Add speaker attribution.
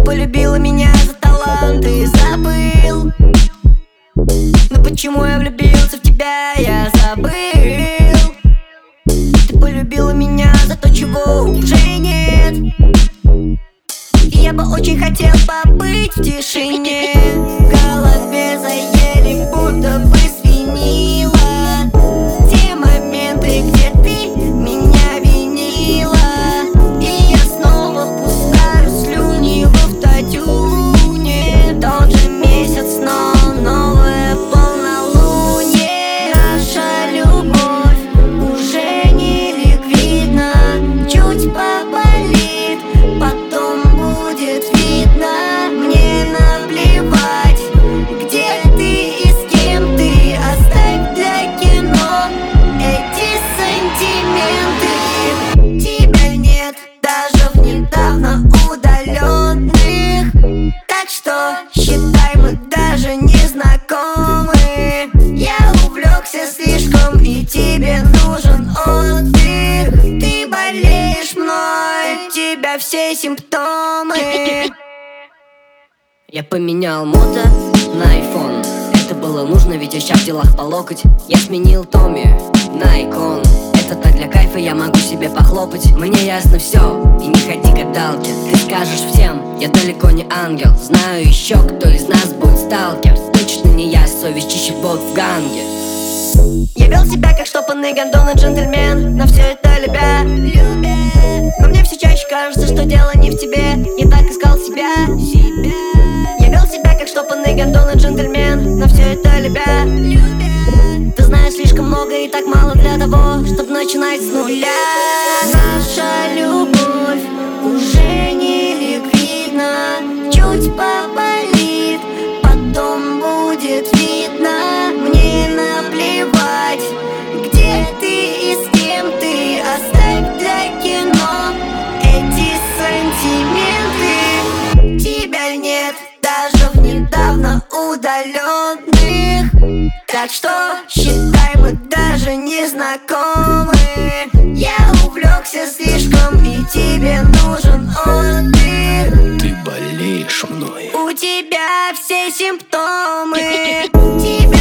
Speaker 1: полюбила меня за талант и забыл. Но почему я влюбился в тебя, я забыл. Ты полюбила меня за то, чего уже нет. И я бы очень хотел побыть в тишине. В голове заели, будто бы свинила те моменты, где ты меня винила. И я снова пускаю слюни в автотюне. Тот же месяц, но новое полнолуние. Наша любовь уже не ликвидна. Чуть поболит, потом будет видно. Мне наплевать, где ты и с кем ты. Оставь для кино эти сантименты. Тебя нет даже в недавно удаленных. Так что считай, мы даже не знакомы. Я увлекся слишком, и тебе нужен отдых. Ты болеешь мной, у тебя все симптомы. Я поменял мото на iPhone. Это было нужно, ведь я ща в делах по локоть. Я сменил Томми на икон. Это так для кайфа, я могу себе похлопать. Мне ясно все, и не ходи гадалки. Ты скажешь всем, я далеко не ангел. Знаю еще, кто из нас будет сталкер. Точно не я, совесть чище бот в ганге. Я вел себя как штопанный гондон и джентльмен, но все это любя. Но мне все чаще кажется, что дело не в тебе. Я так искал себя. Я вел себя как штопанный гондон и джентльмен, но все это любя. Ты знаешь слишком много и так мало для того, чтобы начинать с нуля. Наша любовь уже не ликвидна. Чуть поболит, потом будет видно. Мне наплевать, где ты и с кем ты. Оставь для кино эти сантименты. Тебя нет даже в недавно удаленных. Так что считай, мы даже не знакомы. Я увлекся слишком, и тебе нужен отдых.
Speaker 2: Ты болеешь мной.
Speaker 1: У тебя все симптомы. Тебя